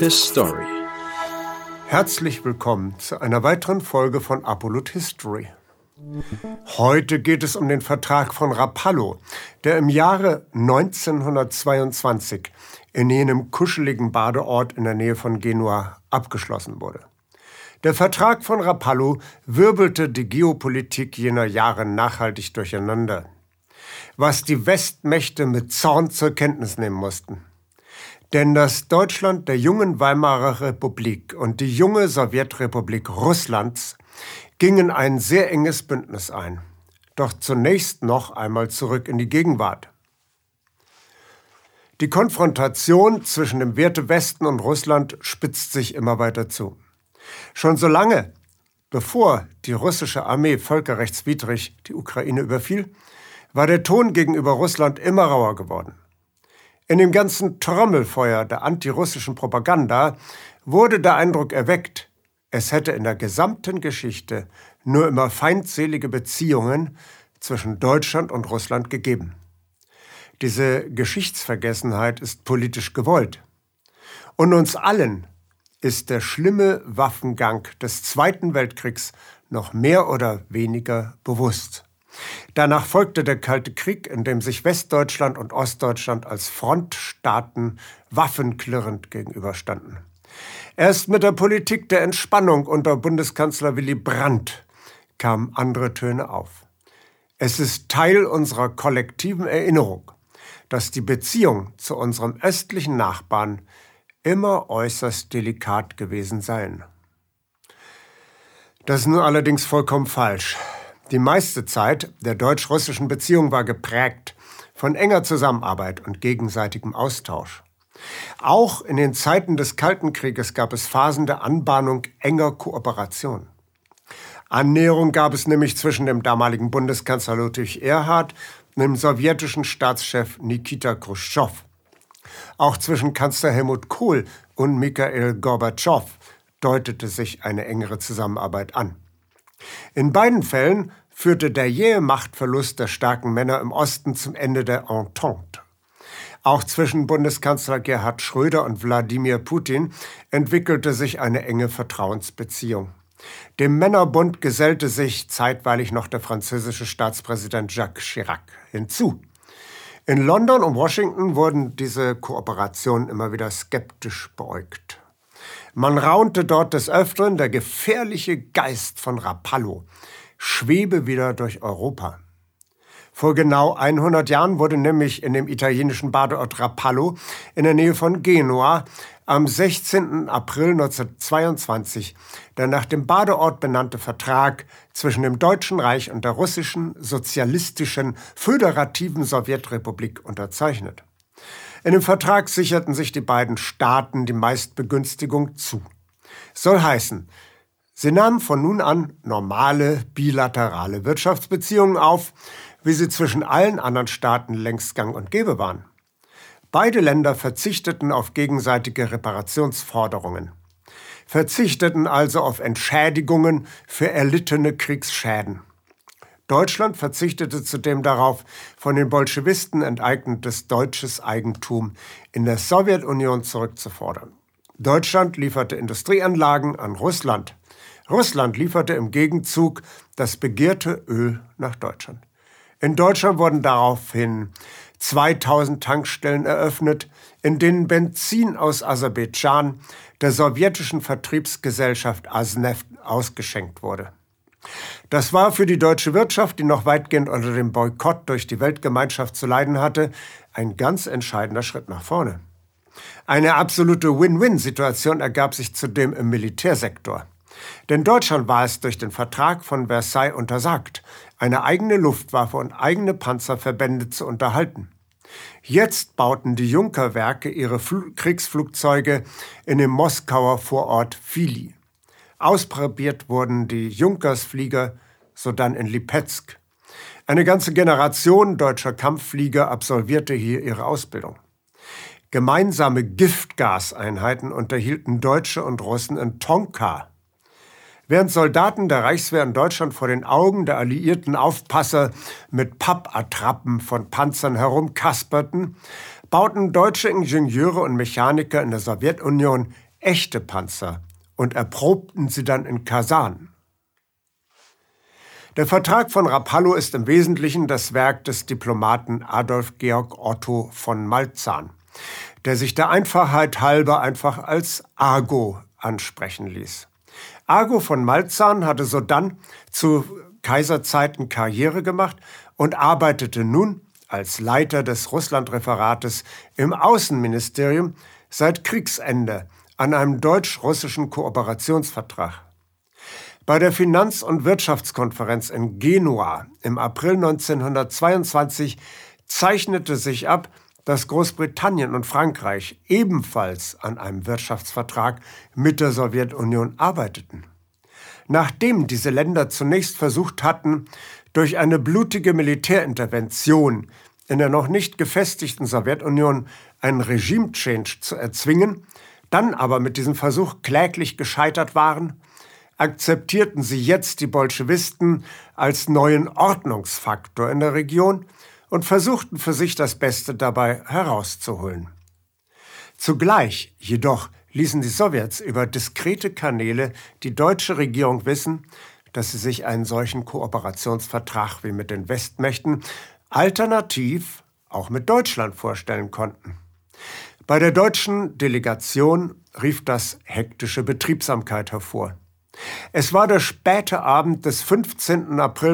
His Story. Herzlich willkommen zu einer weiteren Folge von Apollo History. Heute geht es um den Vertrag von Rapallo, der im Jahre 1922 in jenem kuscheligen Badeort in der Nähe von Genua abgeschlossen wurde. Der Vertrag von Rapallo wirbelte die Geopolitik jener Jahre nachhaltig durcheinander, was die Westmächte mit Zorn zur Kenntnis nehmen mussten. Denn das Deutschland der jungen Weimarer Republik und die junge Sowjetrepublik Russlands gingen ein sehr enges Bündnis ein. Doch zunächst noch einmal zurück in die Gegenwart. Die Konfrontation zwischen dem Wertewesten und Russland spitzt sich immer weiter zu. Schon so lange, bevor die russische Armee völkerrechtswidrig die Ukraine überfiel, war der Ton gegenüber Russland immer rauer geworden. In dem ganzen Trommelfeuer der antirussischen Propaganda wurde der Eindruck erweckt, es hätte in der gesamten Geschichte nur immer feindselige Beziehungen zwischen Deutschland und Russland gegeben. Diese Geschichtsvergessenheit ist politisch gewollt. Und uns allen ist der schlimme Waffengang des Zweiten Weltkriegs noch mehr oder weniger bewusst. Danach folgte der Kalte Krieg, in dem sich Westdeutschland und Ostdeutschland als Frontstaaten waffenklirrend gegenüberstanden. Erst mit der Politik der Entspannung unter Bundeskanzler Willy Brandt kamen andere Töne auf. Es ist Teil unserer kollektiven Erinnerung, dass die Beziehungen zu unserem östlichen Nachbarn immer äußerst delikat gewesen seien. Das ist nun allerdings vollkommen falsch. Die meiste Zeit der deutsch-russischen Beziehung war geprägt von enger Zusammenarbeit und gegenseitigem Austausch. Auch in den Zeiten des Kalten Krieges gab es Phasen der Anbahnung enger Kooperation. Annäherung gab es nämlich zwischen dem damaligen Bundeskanzler Ludwig Erhard und dem sowjetischen Staatschef Nikita Chruschtschow. Auch zwischen Kanzler Helmut Kohl und Michail Gorbatschow deutete sich eine engere Zusammenarbeit an. In beiden Fällen führte der jähe Machtverlust der starken Männer im Osten zum Ende der Entente. Auch zwischen Bundeskanzler Gerhard Schröder und Wladimir Putin entwickelte sich eine enge Vertrauensbeziehung. Dem Männerbund gesellte sich zeitweilig noch der französische Staatspräsident Jacques Chirac hinzu. In London und Washington wurden diese Kooperationen immer wieder skeptisch beäugt. Man raunte dort des Öfteren, der gefährliche Geist von Rapallo schwebe wieder durch Europa. Vor genau 100 Jahren wurde nämlich in dem italienischen Badeort Rapallo in der Nähe von Genua am 16. April 1922 der nach dem Badeort benannte Vertrag zwischen dem Deutschen Reich und der russischen sozialistischen föderativen Sowjetrepublik unterzeichnet. In dem Vertrag sicherten sich die beiden Staaten die Meistbegünstigung zu. Soll heißen, sie nahmen von nun an normale bilaterale Wirtschaftsbeziehungen auf, wie sie zwischen allen anderen Staaten längst gang und gäbe waren. Beide Länder verzichteten auf gegenseitige Reparationsforderungen, verzichteten also auf Entschädigungen für erlittene Kriegsschäden. Deutschland verzichtete zudem darauf, von den Bolschewisten enteignetes deutsches Eigentum in der Sowjetunion zurückzufordern. Deutschland lieferte Industrieanlagen an Russland. Russland lieferte im Gegenzug das begehrte Öl nach Deutschland. In Deutschland wurden daraufhin 2000 Tankstellen eröffnet, in denen Benzin aus Aserbaidschan der sowjetischen Vertriebsgesellschaft Asneft ausgeschenkt wurde. Das war für die deutsche Wirtschaft, die noch weitgehend unter dem Boykott durch die Weltgemeinschaft zu leiden hatte, ein ganz entscheidender Schritt nach vorne. Eine absolute Win-Win-Situation ergab sich zudem im Militärsektor. Denn Deutschland war es durch den Vertrag von Versailles untersagt, eine eigene Luftwaffe und eigene Panzerverbände zu unterhalten. Jetzt bauten die Junker-Werke ihre Kriegsflugzeuge in dem Moskauer Vorort Fili. Ausprobiert wurden die Junkers-Flieger sodann in Lipezk. Eine ganze Generation deutscher Kampfflieger absolvierte hier ihre Ausbildung. Gemeinsame Giftgaseinheiten unterhielten Deutsche und Russen in Tonka. Während Soldaten der Reichswehr in Deutschland vor den Augen der alliierten Aufpasser mit Pappattrappen von Panzern herumkasperten, bauten deutsche Ingenieure und Mechaniker in der Sowjetunion echte Panzer und erprobten sie dann in Kasan. Der Vertrag von Rapallo ist im Wesentlichen das Werk des Diplomaten Adolf Georg Otto von Maltzan, der sich der Einfachheit halber einfach als Ago ansprechen ließ. Ago von Maltzan hatte sodann zu Kaiserzeiten Karriere gemacht und arbeitete nun als Leiter des Russlandreferates im Außenministerium seit Kriegsende an einem deutsch-russischen Kooperationsvertrag. Bei der Finanz- und Wirtschaftskonferenz in Genua im April 1922 zeichnete sich ab, dass Großbritannien und Frankreich ebenfalls an einem Wirtschaftsvertrag mit der Sowjetunion arbeiteten. Nachdem diese Länder zunächst versucht hatten, durch eine blutige Militärintervention in der noch nicht gefestigten Sowjetunion einen Regime-Change zu erzwingen, dann aber mit diesem Versuch kläglich gescheitert waren, akzeptierten sie jetzt die Bolschewisten als neuen Ordnungsfaktor in der Region und versuchten für sich das Beste dabei herauszuholen. Zugleich jedoch ließen die Sowjets über diskrete Kanäle die deutsche Regierung wissen, dass sie sich einen solchen Kooperationsvertrag wie mit den Westmächten alternativ auch mit Deutschland vorstellen konnten. Bei der deutschen Delegation rief das hektische Betriebsamkeit hervor. Es war der späte Abend des 15. April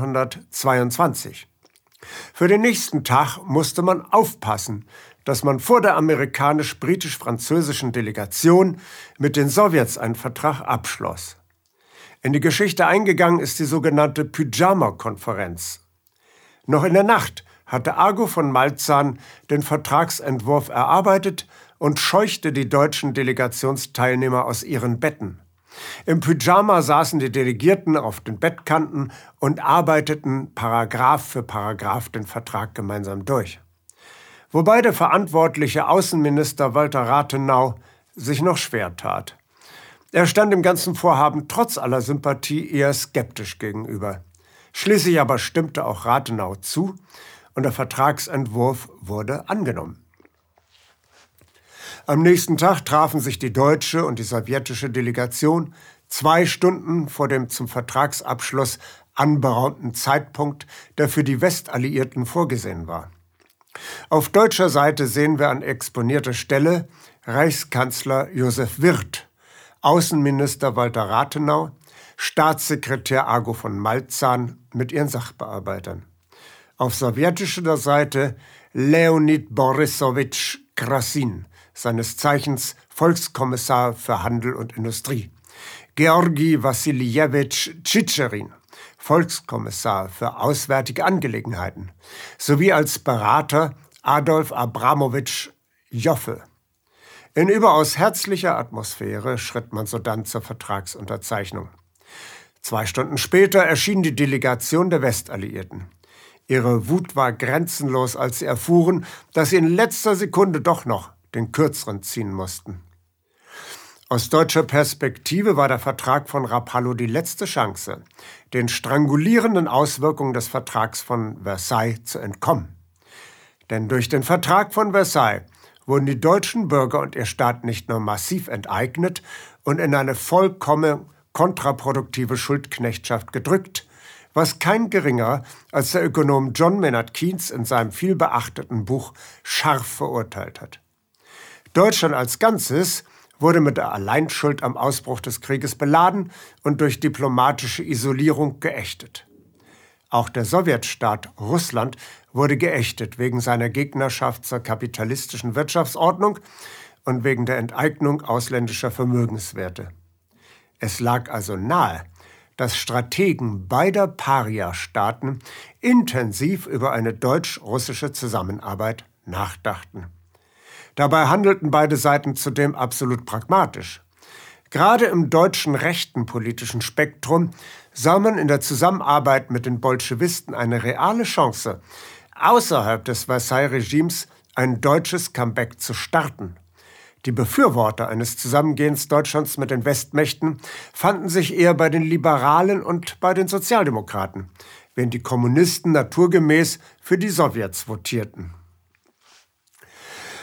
1922. Für den nächsten Tag musste man aufpassen, dass man vor der amerikanisch-britisch-französischen Delegation mit den Sowjets einen Vertrag abschloss. In die Geschichte eingegangen ist die sogenannte Pyjama-Konferenz. Noch in der Nacht hatte Ago von Maltzan den Vertragsentwurf erarbeitet und scheuchte die deutschen Delegationsteilnehmer aus ihren Betten. Im Pyjama saßen die Delegierten auf den Bettkanten und arbeiteten Paragraph für Paragraph den Vertrag gemeinsam durch. Wobei der verantwortliche Außenminister Walter Rathenau sich noch schwer tat. Er stand dem ganzen Vorhaben trotz aller Sympathie eher skeptisch gegenüber. Schließlich aber stimmte auch Rathenau zu und der Vertragsentwurf wurde angenommen. Am nächsten Tag trafen sich die deutsche und die sowjetische Delegation 2 Stunden vor dem zum Vertragsabschluss anberaumten Zeitpunkt, der für die Westalliierten vorgesehen war. Auf deutscher Seite sehen wir an exponierter Stelle Reichskanzler Josef Wirth, Außenminister Walter Rathenau, Staatssekretär Ago von Maltzan mit ihren Sachbearbeitern. Auf sowjetischer Seite Leonid Borisowitsch Krasin, seines Zeichens Volkskommissar für Handel und Industrie, Georgi Wassiljewitsch Tschitscherin, Volkskommissar für Auswärtige Angelegenheiten, sowie als Berater Adolf Abramowitsch Joffe. In überaus herzlicher Atmosphäre schritt man sodann zur Vertragsunterzeichnung. 2 Stunden später erschien die Delegation der Westalliierten. Ihre Wut war grenzenlos, als sie erfuhren, dass sie in letzter Sekunde doch noch den Kürzeren ziehen mussten. Aus deutscher Perspektive war der Vertrag von Rapallo die letzte Chance, den strangulierenden Auswirkungen des Vertrags von Versailles zu entkommen. Denn durch den Vertrag von Versailles wurden die deutschen Bürger und ihr Staat nicht nur massiv enteignet und in eine vollkommen kontraproduktive Schuldknechtschaft gedrückt, was kein geringerer als der Ökonom John Maynard Keynes in seinem vielbeachteten Buch scharf verurteilt hat. Deutschland als Ganzes wurde mit der Alleinschuld am Ausbruch des Krieges beladen und durch diplomatische Isolierung geächtet. Auch der Sowjetstaat Russland wurde geächtet wegen seiner Gegnerschaft zur kapitalistischen Wirtschaftsordnung und wegen der Enteignung ausländischer Vermögenswerte. Es lag also nahe, dass Strategen beider Paria-Staaten intensiv über eine deutsch-russische Zusammenarbeit nachdachten. Dabei handelten beide Seiten zudem absolut pragmatisch. Gerade im deutschen rechten politischen Spektrum sah man in der Zusammenarbeit mit den Bolschewisten eine reale Chance, außerhalb des Versailles-Regimes ein deutsches Comeback zu starten. Die Befürworter eines Zusammengehens Deutschlands mit den Westmächten fanden sich eher bei den Liberalen und bei den Sozialdemokraten, während die Kommunisten naturgemäß für die Sowjets votierten.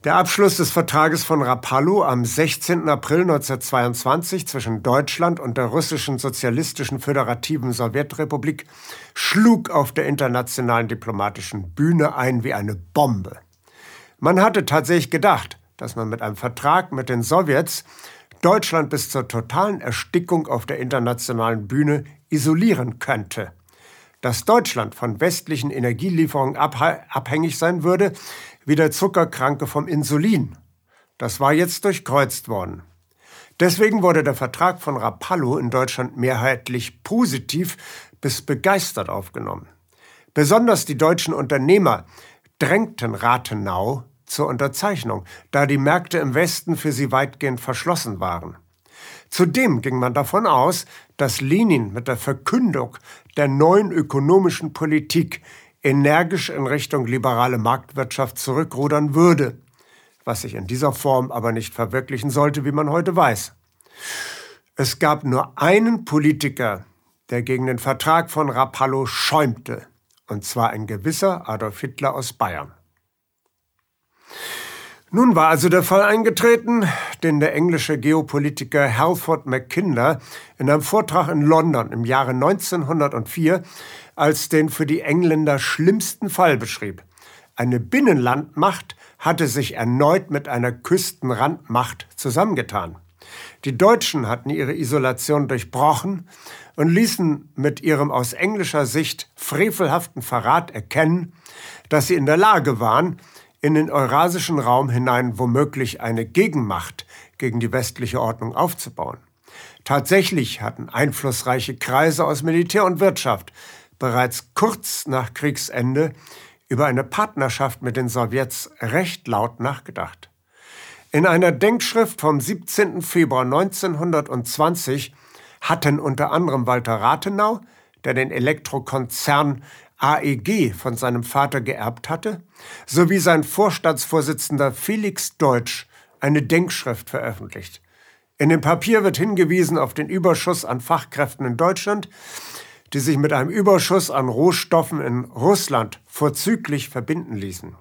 Der Abschluss des Vertrages von Rapallo am 16. April 1922 zwischen Deutschland und der russischen sozialistischen föderativen Sowjetrepublik schlug auf der internationalen diplomatischen Bühne ein wie eine Bombe. Man hatte tatsächlich gedacht, dass man mit einem Vertrag mit den Sowjets Deutschland bis zur totalen Erstickung auf der internationalen Bühne isolieren könnte. Dass Deutschland von westlichen Energielieferungen abhängig sein würde, wie der Zuckerkranke vom Insulin. Das war jetzt durchkreuzt worden. Deswegen wurde der Vertrag von Rapallo in Deutschland mehrheitlich positiv bis begeistert aufgenommen. Besonders die deutschen Unternehmer drängten Rathenau zur Unterzeichnung, da die Märkte im Westen für sie weitgehend verschlossen waren. Zudem ging man davon aus, dass Lenin mit der Verkündung der neuen ökonomischen Politik energisch in Richtung liberale Marktwirtschaft zurückrudern würde, was sich in dieser Form aber nicht verwirklichen sollte, wie man heute weiß. Es gab nur einen Politiker, der gegen den Vertrag von Rapallo schäumte, und zwar ein gewisser Adolf Hitler aus Bayern. Nun war also der Fall eingetreten, den der englische Geopolitiker Halford Mackinder in einem Vortrag in London im Jahre 1904 als den für die Engländer schlimmsten Fall beschrieb. Eine Binnenlandmacht hatte sich erneut mit einer Küstenrandmacht zusammengetan. Die Deutschen hatten ihre Isolation durchbrochen und ließen mit ihrem aus englischer Sicht frevelhaften Verrat erkennen, dass sie in der Lage waren, in den eurasischen Raum hinein womöglich eine Gegenmacht gegen die westliche Ordnung aufzubauen. Tatsächlich hatten einflussreiche Kreise aus Militär und Wirtschaft bereits kurz nach Kriegsende über eine Partnerschaft mit den Sowjets recht laut nachgedacht. In einer Denkschrift vom 17. Februar 1920 hatten unter anderem Walter Rathenau, der den Elektrokonzern AEG von seinem Vater geerbt hatte, sowie sein Vorstandsvorsitzender Felix Deutsch eine Denkschrift veröffentlicht. In dem Papier wird hingewiesen auf den Überschuss an Fachkräften in Deutschland, die sich mit einem Überschuss an Rohstoffen in Russland vorzüglich verbinden ließen.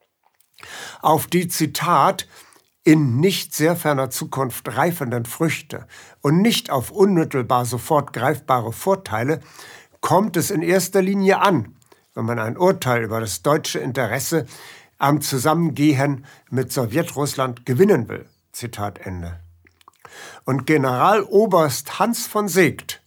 Auf die, Zitat, in nicht sehr ferner Zukunft reifenden Früchte und nicht auf unmittelbar sofort greifbare Vorteile kommt es in erster Linie an, wenn man ein Urteil über das deutsche Interesse am Zusammengehen mit Sowjetrussland gewinnen will. Zitat Ende. Und Generaloberst Hans von Seeckt,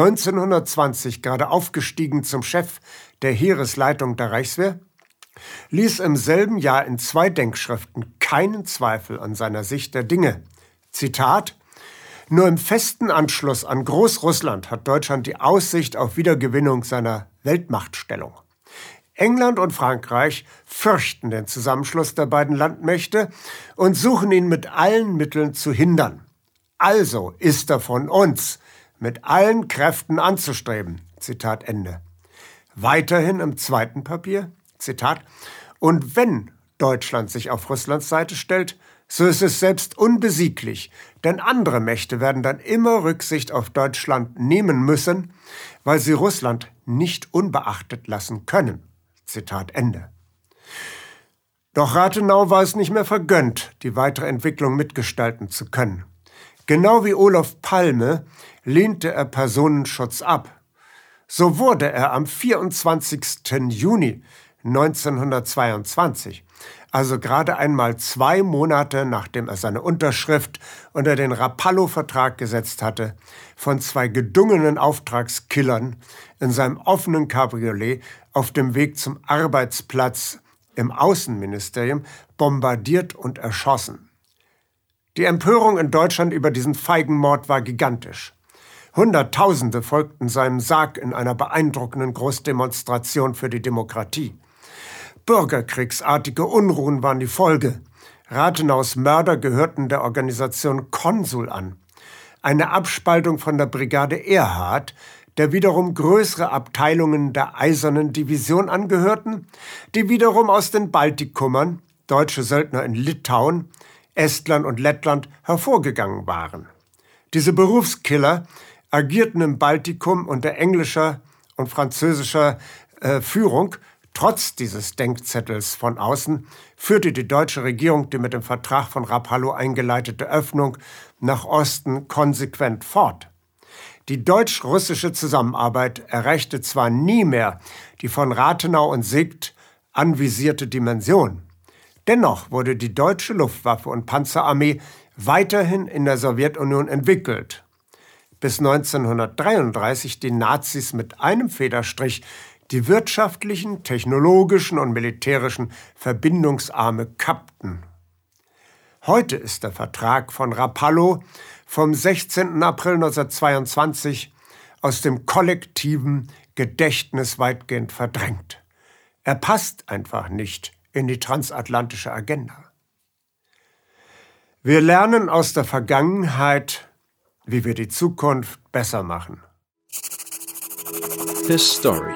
1920 gerade aufgestiegen zum Chef der Heeresleitung der Reichswehr, ließ im selben Jahr in 2 Denkschriften keinen Zweifel an seiner Sicht der Dinge. Zitat: Nur im festen Anschluss an Großrussland hat Deutschland die Aussicht auf Wiedergewinnung seiner Weltmachtstellung. England und Frankreich fürchten den Zusammenschluss der beiden Landmächte und suchen ihn mit allen Mitteln zu hindern. Also ist er von uns mit allen Kräften anzustreben. Zitat Ende. Weiterhin im zweiten Papier, Zitat: Und wenn Deutschland sich auf Russlands Seite stellt, so ist es selbst unbesieglich, denn andere Mächte werden dann immer Rücksicht auf Deutschland nehmen müssen, weil sie Russland nicht unbeachtet lassen können. Zitat Ende. Doch Rathenau war es nicht mehr vergönnt, die weitere Entwicklung mitgestalten zu können. Genau wie Olof Palme lehnte er Personenschutz ab. So wurde er am 24. Juni 1922, also gerade einmal 2 Monate nachdem er seine Unterschrift unter den Rapallo-Vertrag gesetzt hatte, von 2 gedungenen Auftragskillern in seinem offenen Cabriolet auf dem Weg zum Arbeitsplatz im Außenministerium bombardiert und erschossen. Die Empörung in Deutschland über diesen Feigenmord war gigantisch. Hunderttausende folgten seinem Sarg in einer beeindruckenden Großdemonstration für die Demokratie. Bürgerkriegsartige Unruhen waren die Folge. Rathenaus Mörder gehörten der Organisation Konsul an, eine Abspaltung von der Brigade Erhard, der wiederum größere Abteilungen der Eisernen Division angehörten, die wiederum aus den Baltikumern, deutsche Söldner in Litauen, Estland und Lettland, hervorgegangen waren. Diese Berufskiller agierten im Baltikum unter englischer und französischer Führung, Trotz dieses Denkzettels von außen führte die deutsche Regierung die mit dem Vertrag von Rapallo eingeleitete Öffnung nach Osten konsequent fort. Die deutsch-russische Zusammenarbeit erreichte zwar nie mehr die von Rathenau und Siegt anvisierte Dimension. Dennoch wurde die deutsche Luftwaffe und Panzerarmee weiterhin in der Sowjetunion entwickelt, bis 1933 die Nazis mit einem Federstrich die wirtschaftlichen, technologischen und militärischen Verbindungsarme kappten. Heute ist der Vertrag von Rapallo vom 16. April 1922 aus dem kollektiven Gedächtnis weitgehend verdrängt. Er passt einfach nicht in die transatlantische Agenda. Wir lernen aus der Vergangenheit, wie wir die Zukunft besser machen. His Story.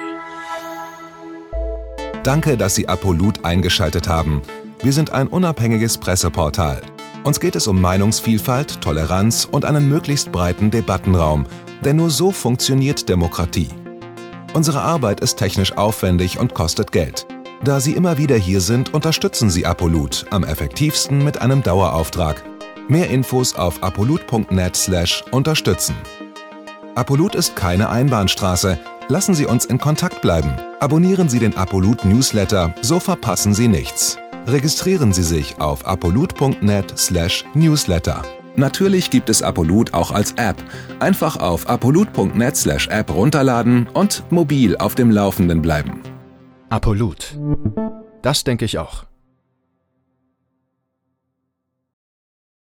Danke, dass Sie Apolut eingeschaltet haben. Wir sind ein unabhängiges Presseportal. Uns geht es um Meinungsvielfalt, Toleranz und einen möglichst breiten Debattenraum, denn nur so funktioniert Demokratie. Unsere Arbeit ist technisch aufwendig und kostet Geld. Da Sie immer wieder hier sind, unterstützen Sie Apolut am effektivsten mit einem Dauerauftrag. Mehr Infos auf apolut.net/unterstützen. Apolut ist keine Einbahnstraße. Lassen Sie uns in Kontakt bleiben. Abonnieren Sie den Apolut Newsletter, so verpassen Sie nichts. Registrieren Sie sich auf apolut.net/newsletter. Natürlich gibt es Apolut auch als App. Einfach auf apolut.net/app runterladen und mobil auf dem Laufenden bleiben. Apolut. Das denke ich auch.